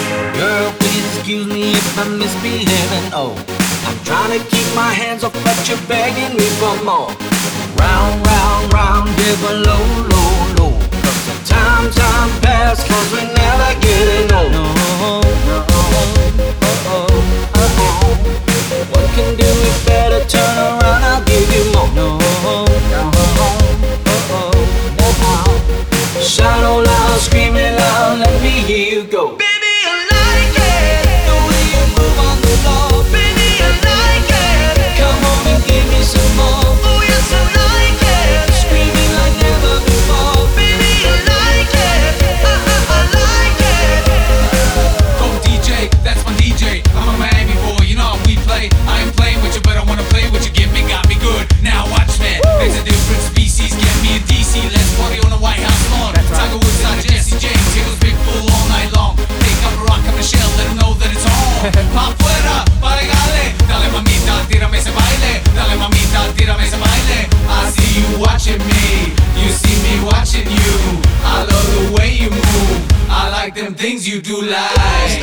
Girl, please excuse me if I'm misbehaving. Oh, I'm trying to keep my hands off, but you're begging me for more. Round, round, round, give a low, low, low. Cause the time pass, cause we never getting old. No, no, what can do it better? Turn around, I'll give you more. No, shout out loud, scream it loud, let me hear you go. Baby, I like it, the way you move on the floor. Baby, I like it, Come on and give me some more. oh yes I like it. Screaming like never before. Baby, I like it, I like it. Go DJ, that's my DJ. I'm a Miami boy, you know how we play. I ain't playing with you, but I wanna play with you. Get me, got me good. Now watch me. There's a different species. Get me a DC. Let's party on the White House lawn. Tiger Woods out Jesse James. Here goes Big Bull all night long. Pick up a rock, up Michelle, let them know that it's on. Pa' fuera, pa' regale. Dale mamita, tírame ese baile. Dale mamita, tírame ese baile. I see you watching me. You see me watching you. I love the way you move. I like them things you do like.